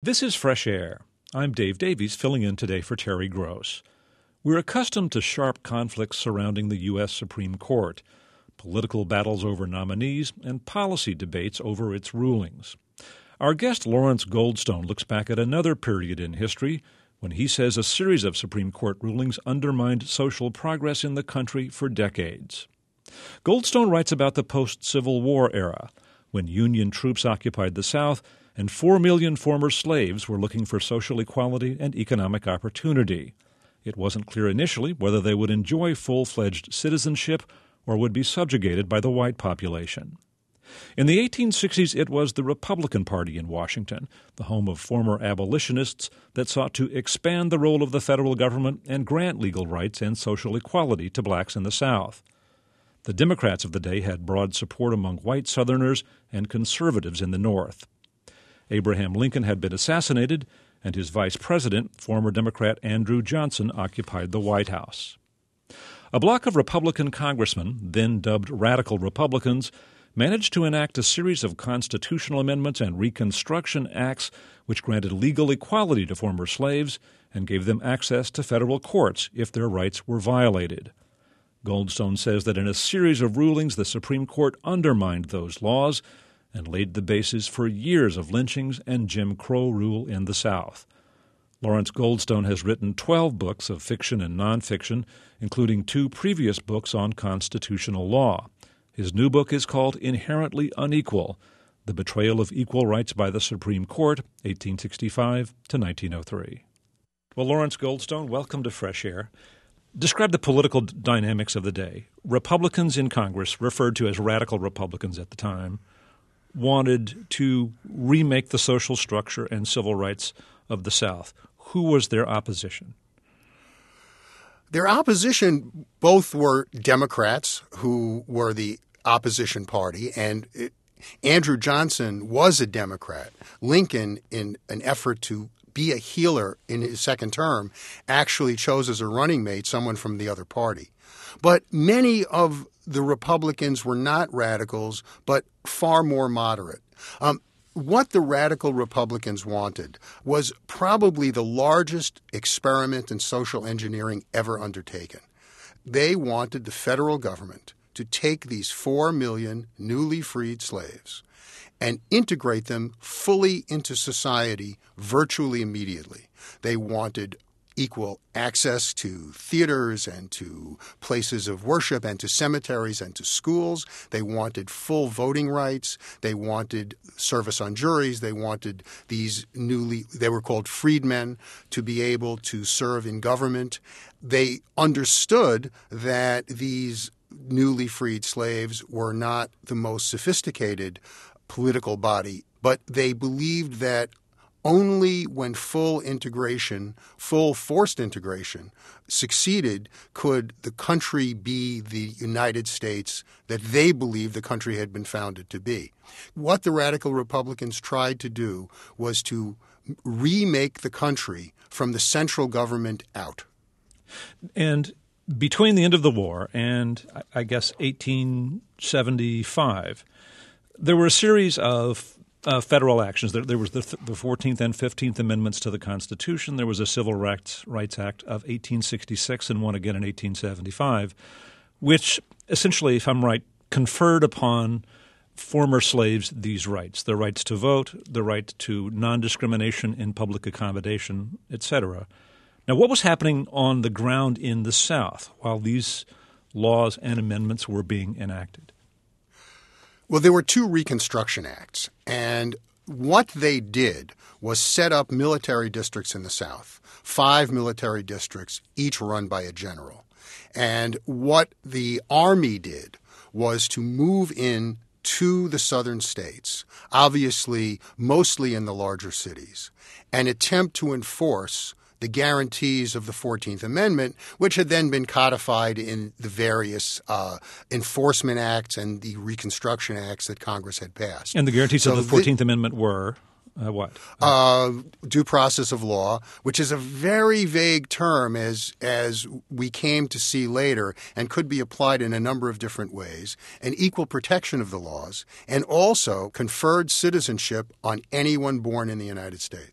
This is Fresh Air. I'm Dave Davies, filling in today for Terry Gross. We're accustomed to sharp conflicts surrounding the U.S. Supreme Court, political battles over nominees, and policy debates over its rulings. Our guest Lawrence Goldstone looks back at another period in history when he says a series of Supreme Court rulings undermined social progress in the country for decades. Goldstone writes about the post-Civil War era, when Union troops occupied the South and 4 million former slaves were looking for social equality and economic opportunity. It wasn't clear initially whether they would enjoy full-fledged citizenship or would be subjugated by the white population. In the 1860s, it was the Republican Party in Washington, the home of former abolitionists, that sought to expand the role of the federal government and grant legal rights and social equality to blacks in the South. The Democrats of the day had broad support among white Southerners and conservatives in the North. Abraham Lincoln had been assassinated, and his vice president, former Democrat Andrew Johnson, occupied the White House. A block of Republican congressmen, then dubbed Radical Republicans, managed to enact a series of constitutional amendments and Reconstruction Acts which granted legal equality to former slaves and gave them access to federal courts if their rights were violated. Goldstone says that in a series of rulings, the Supreme Court undermined those laws and laid the basis for years of lynchings and Jim Crow rule in the South. Lawrence Goldstone has written 12 books of fiction and nonfiction, including 2 previous books on constitutional law. His new book is called Inherently Unequal: The Betrayal of Equal Rights by the Supreme Court, 1865 to 1903. Well, Lawrence Goldstone, welcome to Fresh Air. Describe the political dynamics of the day. Republicans in Congress, referred to as radical Republicans at the time, wanted to remake the social structure and civil rights of the South. Who was their opposition? Their opposition both were Democrats, who were the opposition party, and Andrew Johnson was a Democrat. Lincoln, in an effort to be a healer in his second term, actually chose as a running mate someone from the other party. But many of the Republicans were not radicals, but far more moderate. What the radical Republicans wanted was probably the largest experiment in social engineering ever undertaken. They wanted the federal government to take these 4 million newly freed slaves and integrate them fully into society virtually immediately. They wanted equal access to theaters and to places of worship and to cemeteries and to schools. They wanted full voting rights. They wanted service on juries. They wanted they were called freedmen, to be able to serve in government. They understood that these newly freed slaves were not the most sophisticated political body, but they believed that only when full forced integration, succeeded could the country be the United States that they believed the country had been founded to be. What the radical Republicans tried to do was to remake the country from the central government out. And between the end of the war and, I guess, 1875, there were a series of federal actions. There was the 14th and 15th Amendments to the Constitution. There was a Civil Rights Act of 1866 and one again in 1875, which essentially, if I'm right, conferred upon former slaves these rights: the rights to vote, the right to non-discrimination in public accommodation, etc. Now, what was happening on the ground in the South while these laws and amendments were being enacted? Well, there were 2 Reconstruction Acts, and what they did was set up military districts in the South, 5 military districts, each run by a general. And what the Army did was to move in to the southern states, obviously mostly in the larger cities, and attempt to enforce the guarantees of the 14th Amendment, which had then been codified in the various enforcement acts and the Reconstruction Acts that Congress had passed. And the guarantees of the 14th Amendment were what? Due process of law, which is a very vague term as we came to see later and could be applied in a number of different ways, and equal protection of the laws, and also conferred citizenship on anyone born in the United States.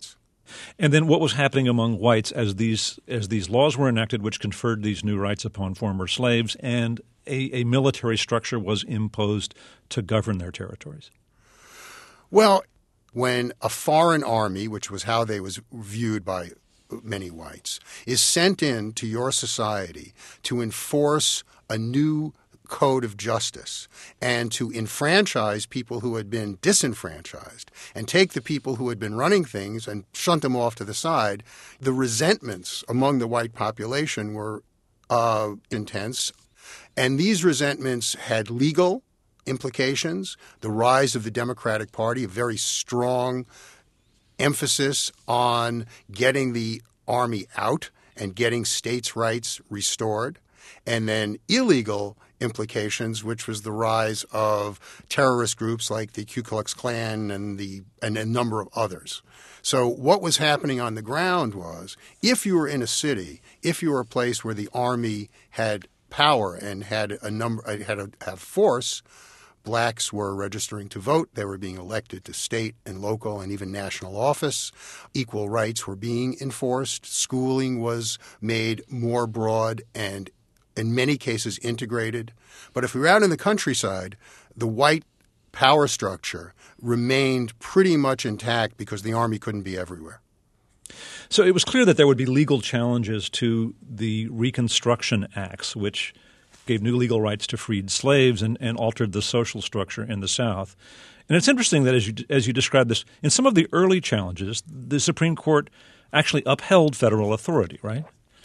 And then what was happening among whites as these laws were enacted, which conferred these new rights upon former slaves, and a military structure was imposed to govern their territories? Well, when a foreign army, which was how they was viewed by many whites, is sent in to your society to enforce a new code of justice and to enfranchise people who had been disenfranchised and take the people who had been running things and shunt them off to the side, the resentments among the white population were intense. And these resentments had legal implications. The rise of the Democratic Party, a very strong emphasis on getting the army out and getting states' rights restored, and then illegal implications, which was the rise of terrorist groups like the Ku Klux Klan and a number of others. So what was happening on the ground was, if you were in a city, if you were a place where the army had power and had have force, blacks were registering to vote. They were being elected to state and local and even national office. Equal rights were being enforced. Schooling was made more broad and in many cases integrated. But if we were out in the countryside, the white power structure remained pretty much intact because the army couldn't be everywhere. So it was clear that there would be legal challenges to the Reconstruction Acts, which gave new legal rights to freed slaves and altered the social structure in the South. And it's interesting that as you describe this, in some of the early challenges, the Supreme Court actually upheld federal authority, right?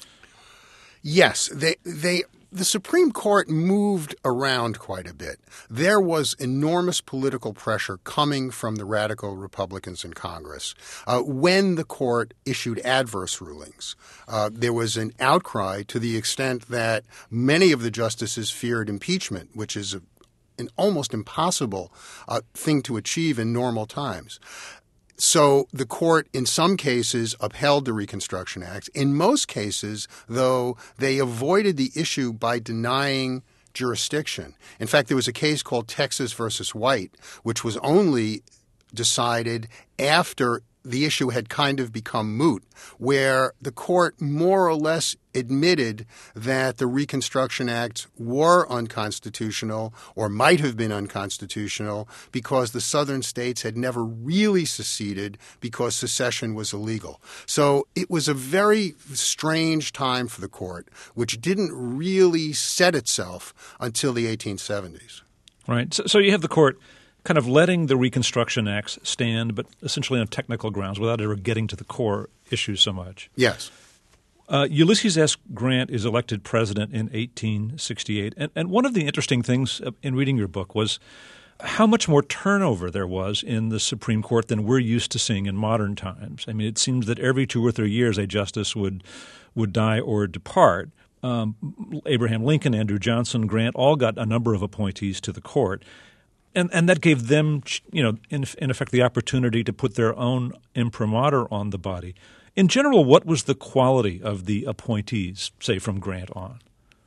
Yes, the Supreme Court moved around quite a bit. There was enormous political pressure coming from the radical Republicans in Congress. When the court issued adverse rulings, there was an outcry to the extent that many of the justices feared impeachment, which is an almost impossible thing to achieve in normal times. So the court, in some cases, upheld the Reconstruction Act. In most cases, though, they avoided the issue by denying jurisdiction. In fact, there was a case called Texas versus White, which was only decided after the issue had kind of become moot, where the court more or less admitted that the Reconstruction Acts were unconstitutional or might have been unconstitutional because the southern states had never really seceded because secession was illegal. So it was a very strange time for the court, which didn't really set itself until the 1870s. Right. So you have the court kind of letting the Reconstruction Acts stand, but essentially on technical grounds without ever getting to the core issues so much. Yes. Ulysses S. Grant is elected president in 1868. And one of the interesting things in reading your book was how much more turnover there was in the Supreme Court than we're used to seeing in modern times. I mean, it seems that every 2 or 3 years a justice would die or depart. Abraham Lincoln, Andrew Johnson, Grant all got a number of appointees to the court. And that gave them, in effect, the opportunity to put their own imprimatur on the body. In general, what was the quality of the appointees, say, from Grant on?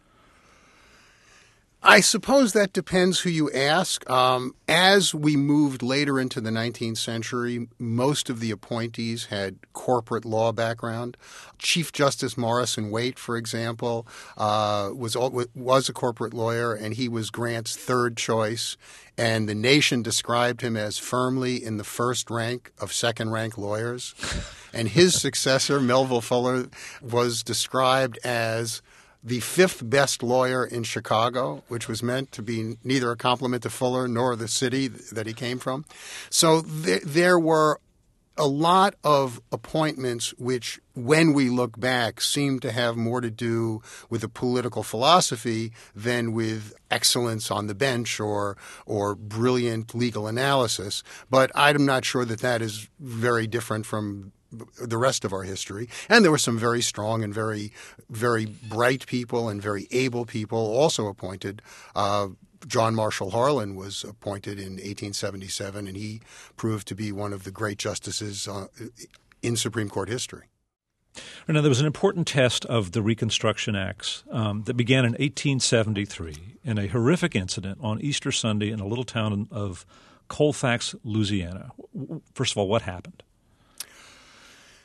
I suppose that depends who you ask. As we moved later into the 19th century, most of the appointees had corporate law background. Chief Justice Morrison Waite, for example, was a corporate lawyer, and he was Grant's third choice. And the nation described him as firmly in the first rank of second-rank lawyers. And his successor, Melville Fuller, was described as the 5th best lawyer in Chicago, which was meant to be neither a compliment to Fuller nor the city that he came from. So there were a lot of appointments which, when we look back, seem to have more to do with a political philosophy than with excellence on the bench or brilliant legal analysis. But I'm not sure that is very different from the rest of our history. And there were some very strong and very, very bright people and very able people also appointed. John Marshall Harlan was appointed in 1877, and he proved to be one of the great justices in Supreme Court history. Now, there was an important test of the Reconstruction Acts that began in 1873 in a horrific incident on Easter Sunday in a little town of Colfax, Louisiana. First of all, what happened?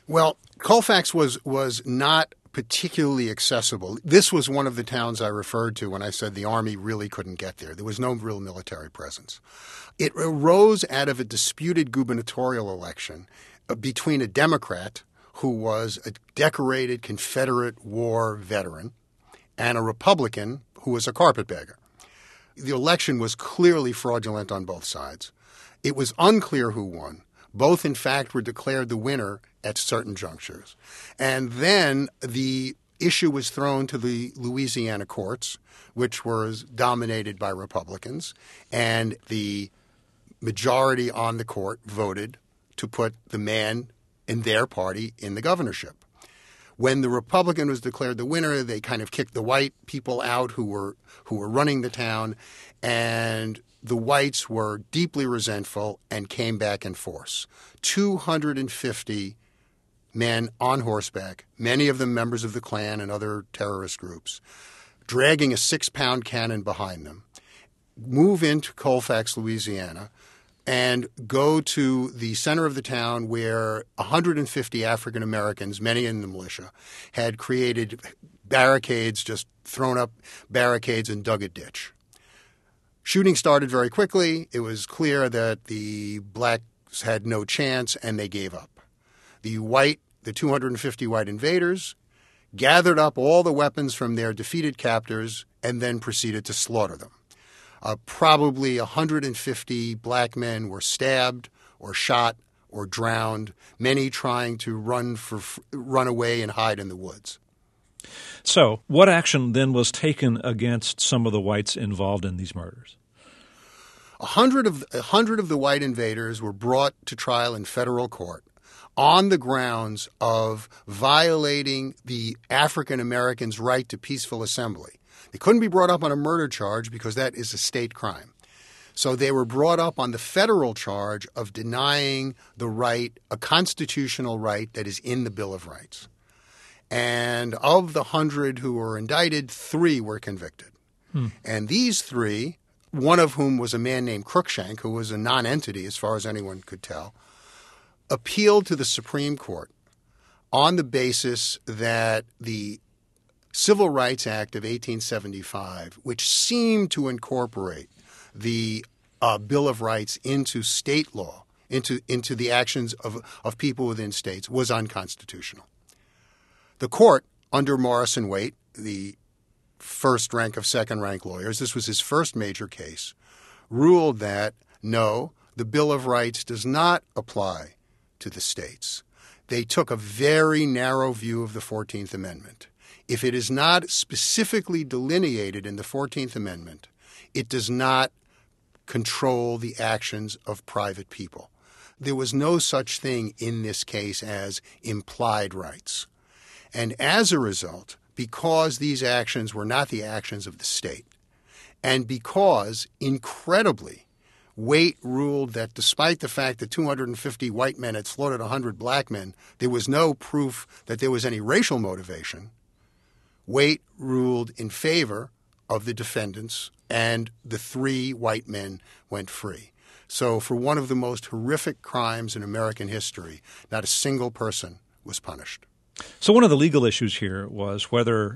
Well, Colfax was not particularly accessible. This was one of the towns I referred to when I said the Army really couldn't get there. There was no real military presence. It arose out of a disputed gubernatorial election between a Democrat who was a decorated Confederate War veteran and a Republican who was a carpetbagger. The election was clearly fraudulent on both sides. It was unclear who won. Both, in fact, were declared the winner at certain junctures. And then the issue was thrown to the Louisiana courts, which was dominated by Republicans, and the majority on the court voted to put the man in their party in the governorship. When the Republican was declared the winner, they kind of kicked the white people out who were running the town, and the whites were deeply resentful and came back in force. 250 men on horseback, many of them members of the Klan and other terrorist groups, dragging a 6-pound cannon behind them, move into Colfax, Louisiana, and go to the center of the town where 150 African Americans, many in the militia, had created barricades, just thrown up barricades and dug a ditch. Shooting started very quickly. It was clear that the blacks had no chance, and they gave up. The 250 white invaders gathered up all the weapons from their defeated captors and then proceeded to slaughter them. Probably 150 black men were stabbed or shot or drowned, many trying to run away and hide in the woods. So, what action then was taken against some of the whites involved in these murders? 100 of the white invaders were brought to trial in federal court on the grounds of violating the African Americans' right to peaceful assembly. They couldn't be brought up on a murder charge because that is a state crime. So they were brought up on the federal charge of denying the right, a constitutional right that is in the Bill of Rights. And of the 100 who were indicted, 3 were convicted. And these 3, one of whom was a man named Cruikshank, who was a non-entity as far as anyone could tell, appealed to the Supreme Court on the basis that the Civil Rights Act of 1875, which seemed to incorporate the Bill of Rights into state law, into the actions of people within states, was unconstitutional. The court, under Morrison Waite, the first rank of second rank lawyers, this was his first major case, ruled that no, the Bill of Rights does not apply to the states. They took a very narrow view of the 14th Amendment. If it is not specifically delineated in the 14th Amendment, it does not control the actions of private people. There was no such thing in this case as implied rights. And as a result, because these actions were not the actions of the state, and because, incredibly, Waite ruled that despite the fact that 250 white men had slaughtered 100 black men, there was no proof that there was any racial motivation, Waite ruled in favor of the defendants, and the 3 white men went free. So for one of the most horrific crimes in American history, not a single person was punished. So one of the legal issues here was whether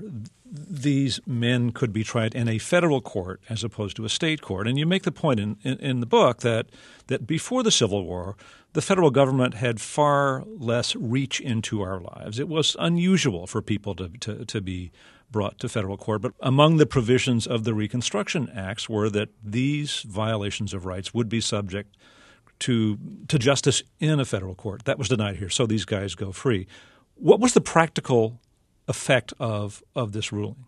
these men could be tried in a federal court as opposed to a state court. And you make the point in the book that before the Civil War, the federal government had far less reach into our lives. It was unusual for people to be brought to federal court. But among the provisions of the Reconstruction Acts were that these violations of rights would be subject to justice in a federal court. That was denied here, so these guys go free. What was the practical effect of this ruling?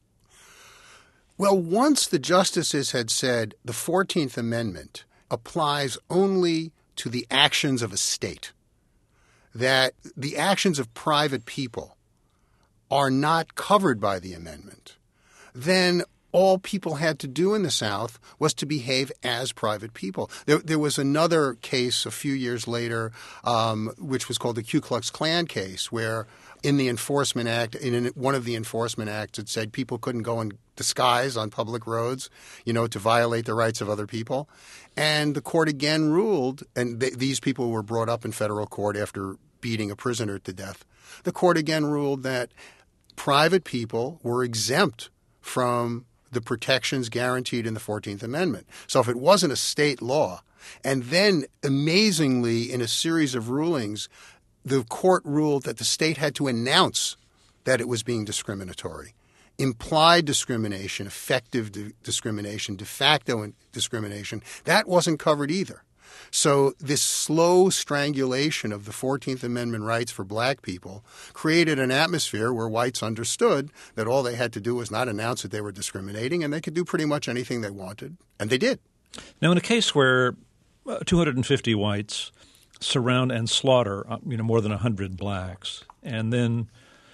Well, once the justices had said the 14th Amendment applies only to the actions of a state, that the actions of private people are not covered by the amendment, then all people had to do in the South was to behave as private people. There was another case a few years later, which was called the Ku Klux Klan case, where in the Enforcement Act, in one of the Enforcement Acts, it said people couldn't go in disguise on public roads, to violate the rights of other people. And the court again ruled, and these people were brought up in federal court after beating a prisoner to death, the court again ruled that private people were exempt from the protections guaranteed in the 14th Amendment. So if it wasn't a state law, and then amazingly in a series of rulings, the court ruled that the state had to announce that it was being discriminatory. Implied discrimination, effective discrimination, de facto discrimination, that wasn't covered either. So this slow strangulation of the 14th Amendment rights for black people created an atmosphere where whites understood that all they had to do was not announce that they were discriminating, and they could do pretty much anything they wanted, and they did. Now, in a case where 250 whites surround and slaughter more than 100 blacks, and then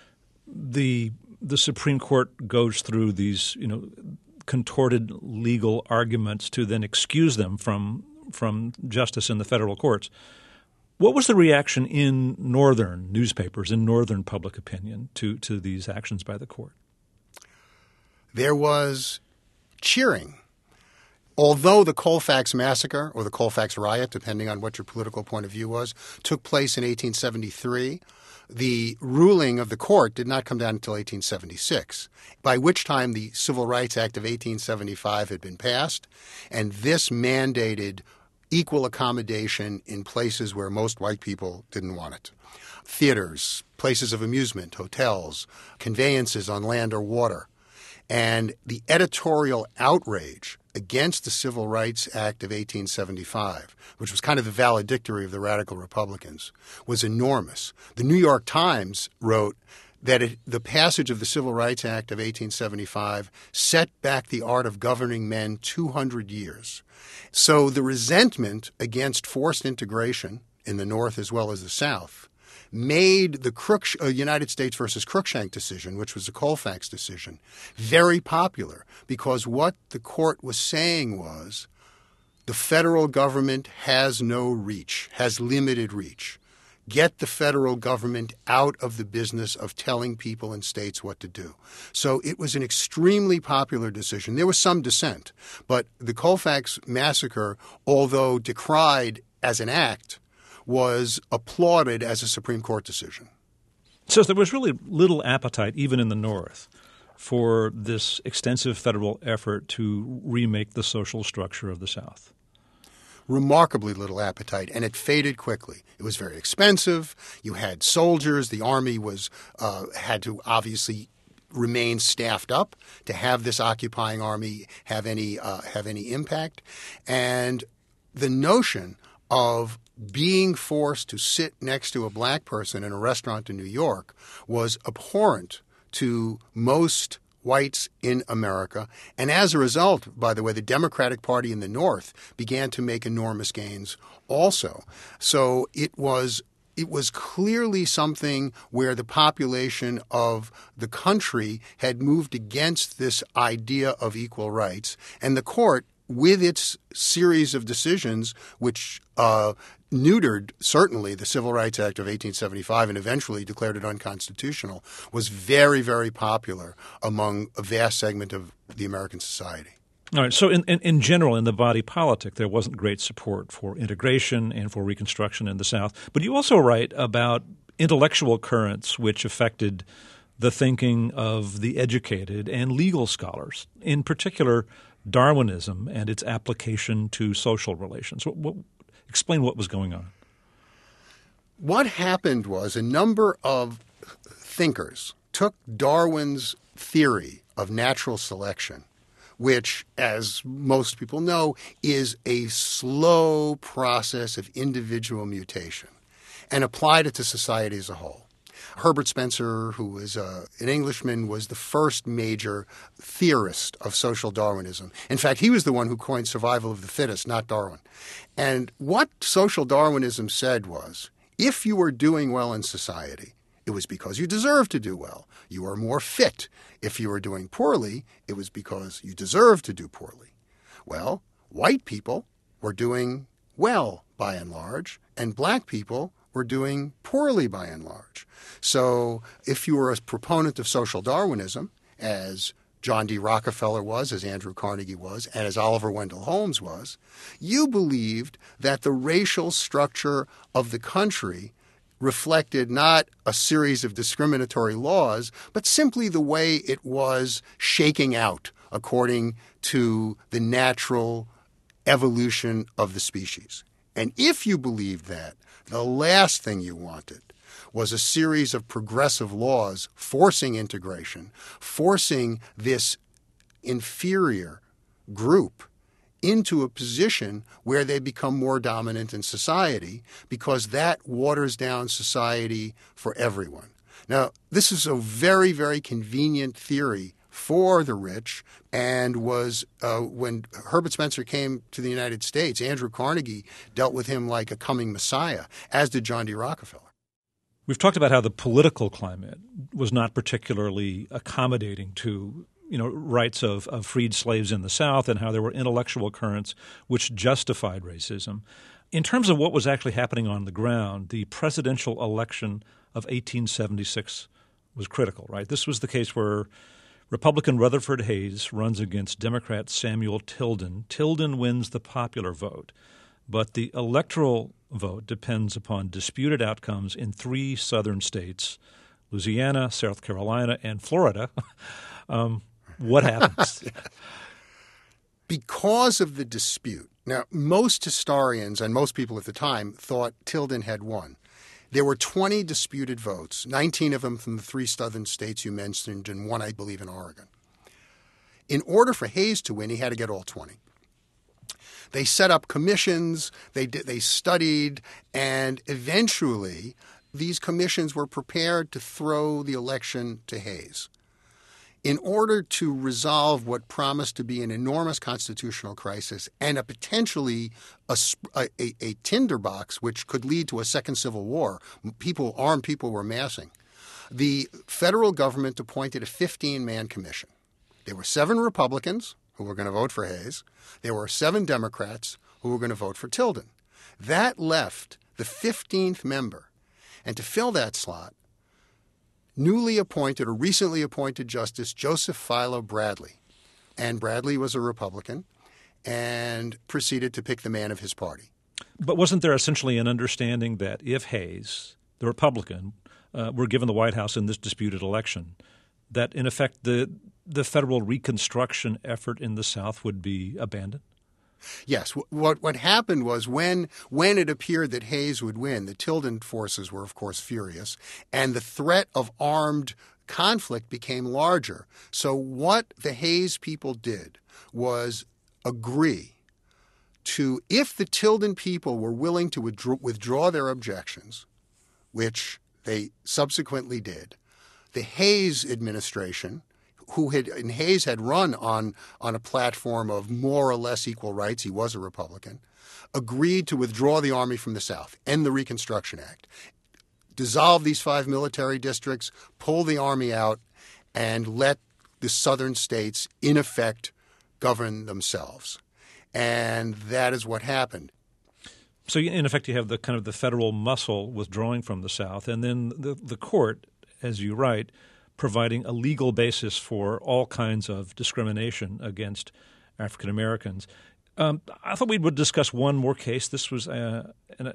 the Supreme Court goes through these contorted legal arguments to then excuse them from justice in the federal courts. What was the reaction in northern newspapers, in northern public opinion to these actions by the court? There was cheering. Although the Colfax Massacre, or the Colfax Riot, depending on what your political point of view was, took place in 1873, the ruling of the court did not come down until 1876, by which time the Civil Rights Act of 1875 had been passed, and this mandated equal accommodation in places where most white people didn't want it. Theaters, places of amusement, hotels, conveyances on land or water. And the editorial outrage against the Civil Rights Act of 1875, which was kind of the valedictory of the radical Republicans, was enormous. The New York Times wrote that the passage of the Civil Rights Act of 1875 set back the art of governing men 200 years. So the resentment against forced integration in the North as well as the South made the United States versus Cruikshank decision, which was a Colfax decision, very popular, because what the court was saying was the federal government has no reach, has limited reach. Get the federal government out of the business of telling people in states what to do. So it was an extremely popular decision. There was some dissent, but the Colfax Massacre, although decried as an act, was applauded as a Supreme Court decision. So there was really little appetite, even in the North, for this extensive federal effort to remake the social structure of the South. Remarkably little appetite, and it faded quickly. It was very expensive. You had soldiers. The Army had to obviously remain staffed up to have this occupying army have any impact. And the notion of being forced to sit next to a black person in a restaurant in New York was abhorrent to most whites in America. And as a result, by the way, the Democratic Party in the North began to make enormous gains also. So it was clearly something where the population of the country had moved against this idea of equal rights. And the court, with its series of decisions, which neutered, certainly, the Civil Rights Act of 1875 and eventually declared it unconstitutional, was very, very popular among a vast segment of the American society. All right. So in general, in the body politic, there wasn't great support for integration and for Reconstruction in the South. But you also write about intellectual currents which affected the thinking of the educated and legal scholars, in particular Darwinism and its application to social relations. Explain what was going on. What happened was a number of thinkers took Darwin's theory of natural selection, which, as most people know, is a slow process of individual mutation, and applied it to society as a whole. Herbert Spencer, who was an Englishman, was the first major theorist of social Darwinism. In fact, he was the one who coined survival of the fittest, not Darwin. And what social Darwinism said was, if you were doing well in society, it was because you deserved to do well. You were more fit. If you were doing poorly, it was because you deserved to do poorly. Well, white people were doing well by and large, and black people were doing poorly by and large. So if you were a proponent of social Darwinism, as John D. Rockefeller was, as Andrew Carnegie was, and as Oliver Wendell Holmes was, you believed that the racial structure of the country reflected not a series of discriminatory laws, but simply the way it was shaking out according to the natural evolution of the species. And if you believed that, the last thing you wanted was a series of progressive laws forcing integration, forcing this inferior group into a position where they become more dominant in society, because that waters down society for everyone. Now, this is a very, very convenient theory for the rich, and was when Herbert Spencer came to the United States, Andrew Carnegie dealt with him like a coming messiah, as did John D. Rockefeller. We've talked about how the political climate was not particularly accommodating to rights of freed slaves in the South, and how there were intellectual currents which justified racism. In terms of what was actually happening on the ground, the presidential election of 1876 was critical, right? This was the case where Republican Rutherford Hayes runs against Democrat Samuel Tilden. Tilden wins the popular vote, but the electoral vote depends upon disputed outcomes in 3 southern states, Louisiana, South Carolina, and Florida. What happens? Because of the dispute. Now, most historians and most people at the time thought Tilden had won. There were 20 disputed votes, 19 of them from the 3 southern states you mentioned, and 1, I believe, in Oregon. In order for Hayes to win, he had to get all 20. They set up commissions, they studied, and eventually these commissions were prepared to throw the election to Hayes. In order to resolve what promised to be an enormous constitutional crisis and a potentially a tinderbox which could lead to a second civil war, armed people were massing, the federal government appointed a 15-man commission. There were 7 Republicans who were going to vote for Hayes. There were 7 Democrats who were going to vote for Tilden. That left the 15th member. And to fill that slot, newly appointed or recently appointed Justice Joseph Philo Bradley. And Bradley was a Republican and proceeded to pick the man of his party. But wasn't there essentially an understanding that if Hayes, the Republican, were given the White House in this disputed election, that in effect the federal reconstruction effort in the South would be abandoned? Yes. What happened was when it appeared that Hayes would win, the Tilden forces were, of course, furious, and the threat of armed conflict became larger. So what the Hayes people did was agree to, if the Tilden people were willing to withdraw their objections, which they subsequently did, the Hayes administration, Hayes had run on a platform of more or less equal rights, he was a Republican, agreed to withdraw the Army from the South, end the Reconstruction Act, dissolve these 5 military districts, pull the Army out, and let the southern states, in effect, govern themselves. And that is what happened. So, in effect, you have the kind of the federal muscle withdrawing from the South, and then the court, as you write, providing a legal basis for all kinds of discrimination against African Americans. I thought we would discuss one more case. This was a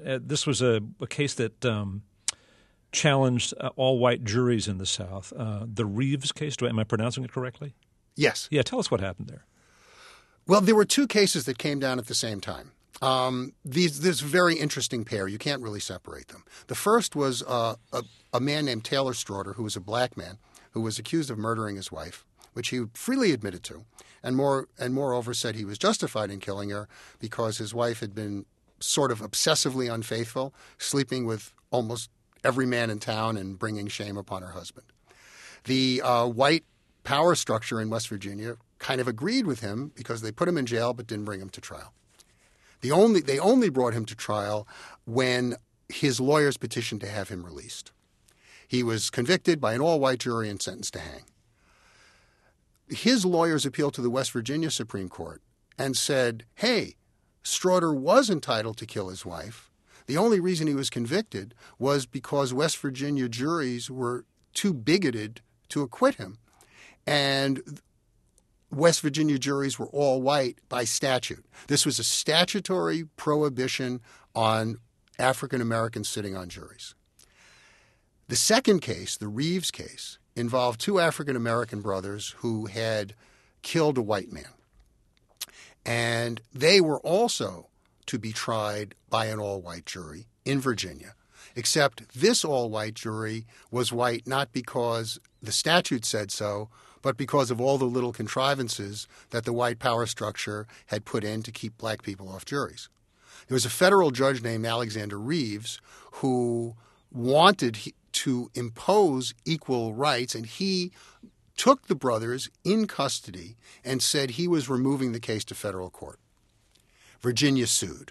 case that challenged all white juries in the South. The Reeves case. Am I pronouncing it correctly? Yes. Yeah. Tell us what happened there. Well, there were 2 cases that came down at the same time. This very interesting pair. You can't really separate them. The first was a man named Taylor Straughter, who was a black man, who was accused of murdering his wife, which he freely admitted to, and moreover said he was justified in killing her because his wife had been sort of obsessively unfaithful, sleeping with almost every man in town and bringing shame upon her husband. The white power structure in West Virginia kind of agreed with him because they put him in jail but didn't bring him to trial. They only brought him to trial when his lawyers petitioned to have him released. He was convicted by an all-white jury and sentenced to hang. His lawyers appealed to the West Virginia Supreme Court and said, hey, Straughter was entitled to kill his wife. The only reason he was convicted was because West Virginia juries were too bigoted to acquit him. And West Virginia juries were all white by statute. This was a statutory prohibition on African Americans sitting on juries. The second case, the Reeves case, involved two African-American brothers who had killed a white man. And they were also to be tried by an all-white jury in Virginia, except this all-white jury was white not because the statute said so, but because of all the little contrivances that the white power structure had put in to keep black people off juries. There was a federal judge named Alexander Reeves who wanted to impose equal rights, and he took the brothers in custody and said he was removing the case to federal court. Virginia sued.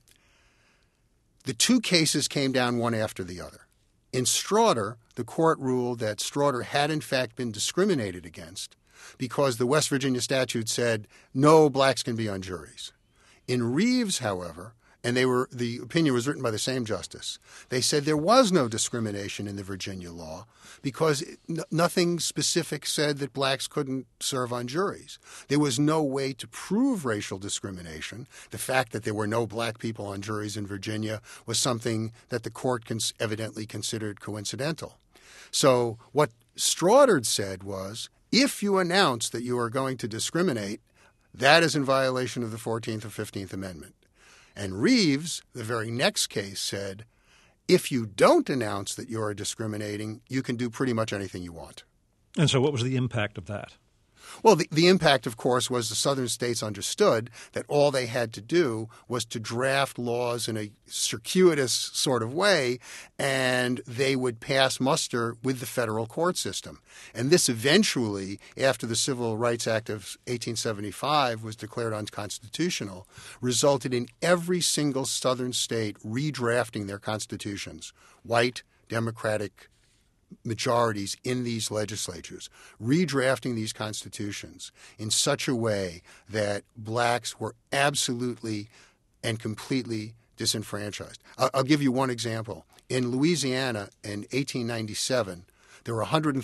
The two cases came down one after the other. In Strawder, the court ruled that Strawder had in fact been discriminated against because the West Virginia statute said no blacks can be on juries. In Reeves, however, and the opinion was written by the same justice, they said there was no discrimination in the Virginia law because nothing specific said that blacks couldn't serve on juries. There was no way to prove racial discrimination. The fact that there were no black people on juries in Virginia was something that the court evidently considered coincidental. So what Strawder said was, if you announce that you are going to discriminate, that is in violation of the 14th or 15th Amendment. And Reeves, the very next case, said, if you don't announce that you are discriminating, you can do pretty much anything you want. And so what was the impact of that? Well, the impact, of course, was the southern states understood that all they had to do was to draft laws in a circuitous sort of way, and they would pass muster with the federal court system. And this eventually, after the Civil Rights Act of 1875 was declared unconstitutional, resulted in every single southern state redrafting their constitutions, white, Democratic majorities in these legislatures, redrafting these constitutions in such a way that blacks were absolutely and completely disenfranchised. I'll give you one example. In Louisiana in 1897, there were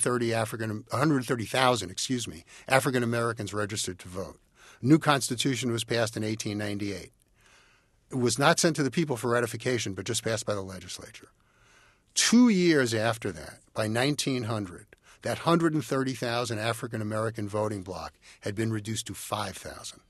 130,000 African Americans registered to vote. A new constitution was passed in 1898. It was not sent to the people for ratification, but just passed by the legislature. 2 years after that, by 1900, that 130,000 African-American voting bloc had been reduced to 5,000.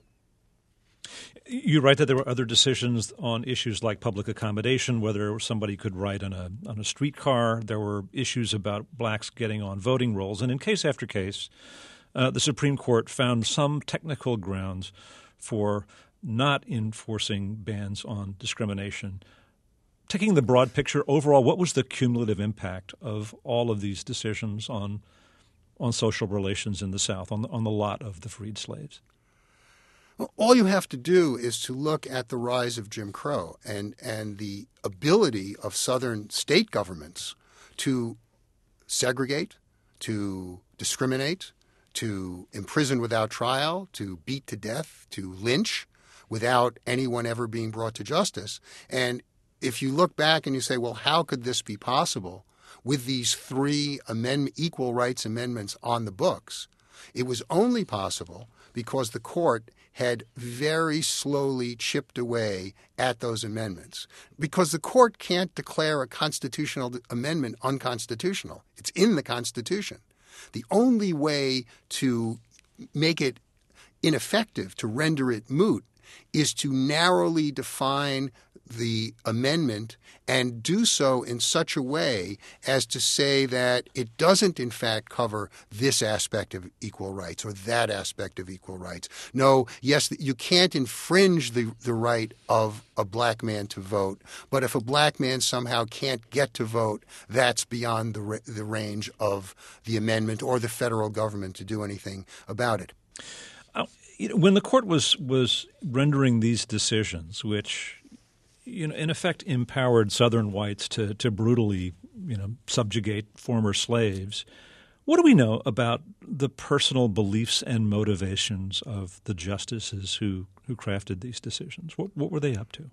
You write that there were other decisions on issues like public accommodation, whether somebody could ride on a streetcar. There were issues about blacks getting on voting rolls. And in case after case, the Supreme Court found some technical grounds for not enforcing bans on discrimination. Taking the broad picture, overall, what was the cumulative impact of all of these decisions on social relations in the South, on the lot of the freed slaves? Well, all you have to do is to look at the rise of Jim Crow and the ability of Southern state governments to segregate, to discriminate, to imprison without trial, to beat to death, to lynch without anyone ever being brought to justice. And if you look back and you say, well, how could this be possible with these three equal rights amendments on the books? It was only possible because the court had very slowly chipped away at those amendments. Because the court can't declare a constitutional amendment unconstitutional. It's in the Constitution. The only way to make it ineffective, to render it moot, is to narrowly define the amendment and do so in such a way as to say that it doesn't in fact cover this aspect of equal rights or that aspect of equal rights. No, yes, you can't infringe the right of a black man to vote, but if a black man somehow can't get to vote, that's beyond the range of the amendment or the federal government to do anything about it. When the court was rendering these decisions, which in effect empowered Southern whites to brutally subjugate former slaves, what do we know about the personal beliefs and motivations of the justices who crafted these decisions? What were they up to?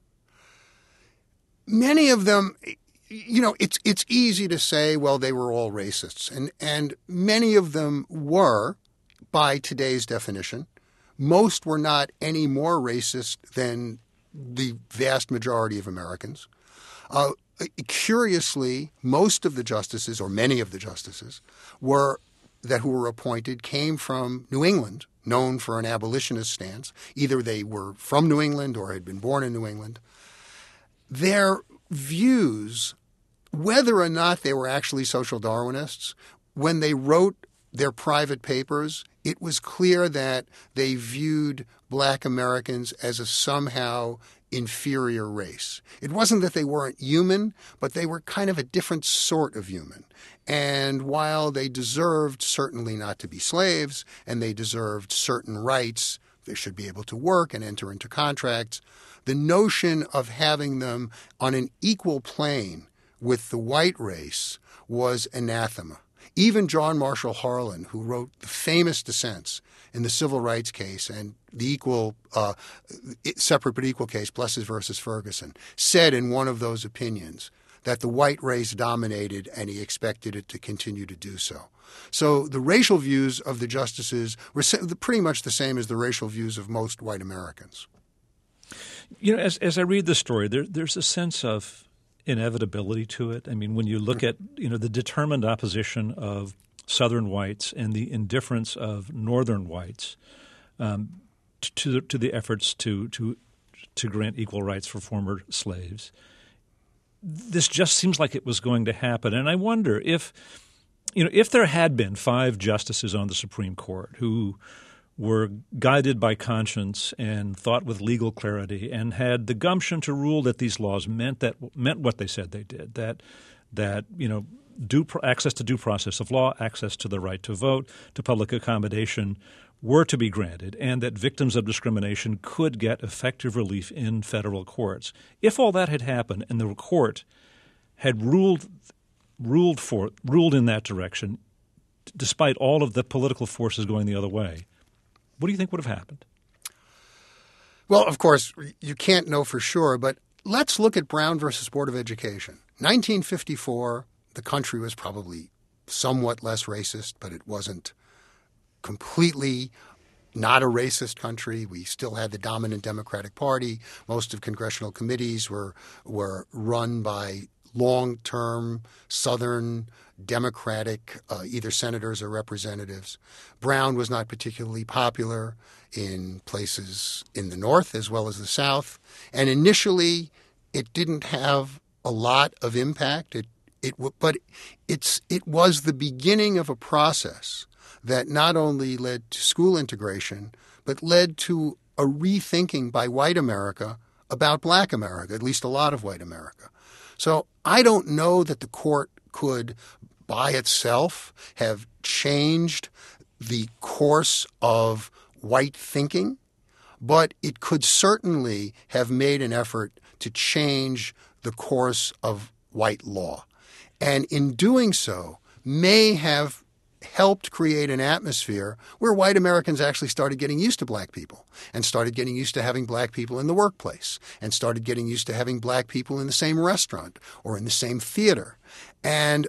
Many of them, it's easy to say, well, they were all racists, and many of them were by today's definition. Most were not any more racist than the vast majority of Americans. curiously, most of the justices, or many of the justices, who were appointed came from New England, known for an abolitionist stance. Either they were from New England or had been born in New England. Their views, whether or not they were actually social Darwinists, when they wrote their private papers, it was clear that they viewed black Americans as a somehow inferior race. It wasn't that they weren't human, but they were kind of a different sort of human. And while they deserved certainly not to be slaves, and they deserved certain rights, they should be able to work and enter into contracts, the notion of having them on an equal plane with the white race was anathema. Even John Marshall Harlan, who wrote the famous dissents in the civil rights case and the separate but equal case, Plessy versus Ferguson, said in one of those opinions that the white race dominated and he expected it to continue to do so. So the racial views of the justices were pretty much the same as the racial views of most white Americans. You know, as I read the story, there's a sense of inevitability to it. I mean, when you look at, the determined opposition of Southern whites and the indifference of Northern whites to the efforts to grant equal rights for former slaves, this just seems like it was going to happen. And I wonder if there had been 5 justices on the Supreme Court who were guided by conscience and thought with legal clarity and had the gumption to rule that these laws meant what they said they did, that access to due process of law, access to the right to vote, to public accommodation were to be granted, and that victims of discrimination could get effective relief in federal courts. If all that had happened and the court had ruled in that direction, despite all of the political forces going the other way, what do you think would have happened? Well, of course, you can't know for sure, but let's look at Brown versus Board of Education. 1954, the country was probably somewhat less racist, but it wasn't completely not a racist country. We still had the dominant Democratic Party. Most of congressional committees were run by long-term Southern Democratic either senators or representatives. Brown was not particularly popular in places in the North as well as the South. And initially, it didn't have a lot of impact. But it was the beginning of a process that not only led to school integration, but led to a rethinking by white America about black America, at least a lot of white America. So I don't know that the court could, by itself, have changed the course of white thinking, but it could certainly have made an effort to change the course of white law. And in doing so, may have helped create an atmosphere where white Americans actually started getting used to black people and started getting used to having black people in the workplace and started getting used to having black people in the same restaurant or in the same theater. And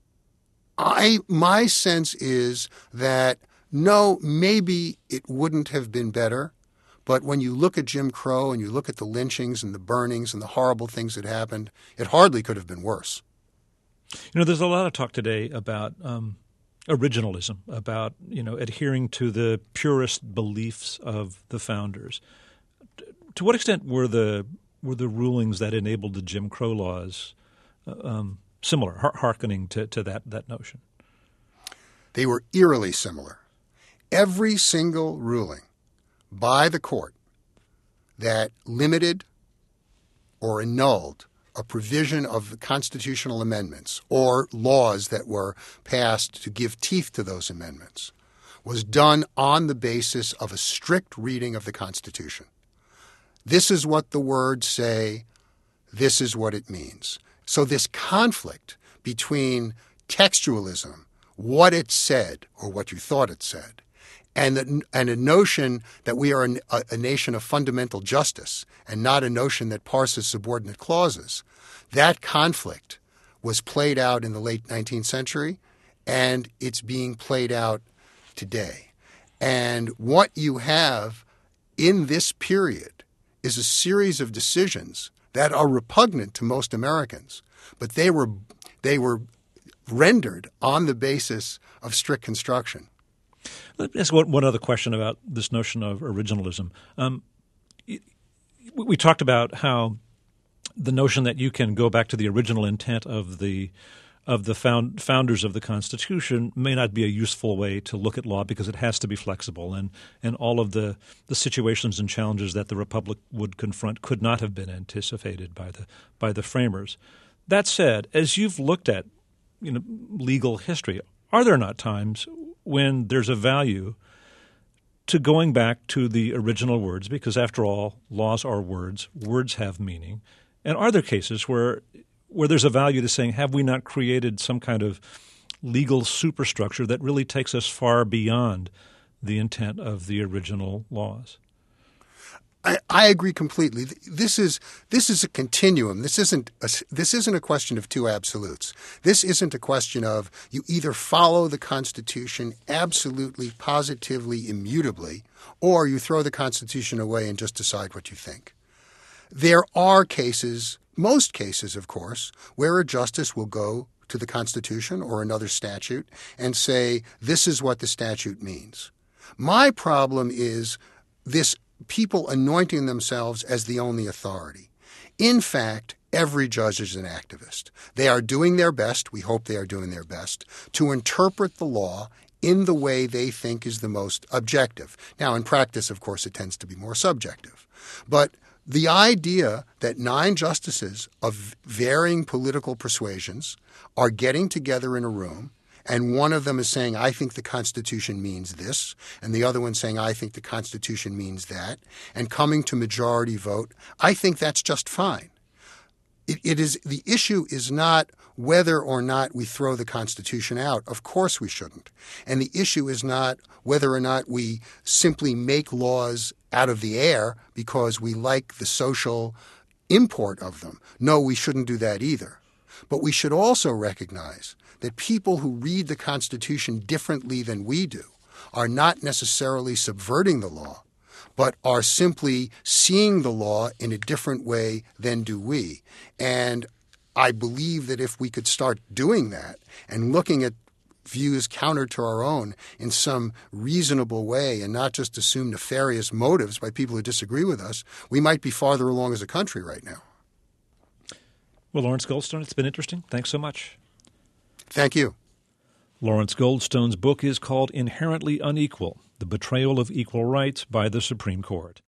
my sense is that, no, maybe it wouldn't have been better, but when you look at Jim Crow and you look at the lynchings and the burnings and the horrible things that happened, it hardly could have been worse. There's a lot of talk today about originalism, about adhering to the purest beliefs of the founders. To what extent were the rulings that enabled the Jim Crow laws similar, hearkening to that notion? They were eerily similar. Every single ruling by the court that limited or annulled a provision of the constitutional amendments or laws that were passed to give teeth to those amendments was done on the basis of a strict reading of the Constitution. This is what the words say. This is what it means. So this conflict between textualism, what it said or what you thought it said, and a notion that we are a nation of fundamental justice and not a notion that parses subordinate clauses, that conflict was played out in the late 19th century, and it's being played out today. And what you have in this period is a series of decisions that are repugnant to most Americans, but they were rendered on the basis of strict construction. Let me ask one other question about this notion of originalism. We talked about how the notion that you can go back to the original intent of the founders of the Constitution may not be a useful way to look at law because it has to be flexible, and all of the situations and challenges that the Republic would confront could not have been anticipated by the framers. That said, as you've looked at legal history, are there not times when there's a value to going back to the original words? Because after all, laws are words. Words have meaning. And are there cases where there's a value to saying, have we not created some kind of legal superstructure that really takes us far beyond the intent of the original laws? I agree completely. This is a continuum. This isn't a question of two absolutes. This isn't a question of you either follow the Constitution absolutely, positively, immutably, or you throw the Constitution away and just decide what you think. There are cases, most cases, of course, where a justice will go to the Constitution or another statute and say, this is what the statute means. My problem is this people anointing themselves as the only authority. In fact, every judge is an activist. They are doing their best, we hope they are doing their best, to interpret the law in the way they think is the most objective. Now, in practice, of course, it tends to be more subjective. But the idea that 9 justices of varying political persuasions are getting together in a room and one of them is saying, I think the Constitution means this, and the other one saying, I think the Constitution means that, and coming to majority vote, I think that's just fine. The issue is not whether or not we throw the Constitution out. Of course we shouldn't. And the issue is not whether or not we simply make laws out of the air because we like the social import of them. No, we shouldn't do that either. But we should also recognize that people who read the Constitution differently than we do are not necessarily subverting the law, but are simply seeing the law in a different way than do we. And I believe that if we could start doing that and looking at views counter to our own in some reasonable way and not just assume nefarious motives by people who disagree with us, we might be farther along as a country right now. Well, Lawrence Goldstone, it's been interesting. Thanks so much. Thank you. Lawrence Goldstone's book is called Inherently Unequal: The Betrayal of Equal Rights by the Supreme Court.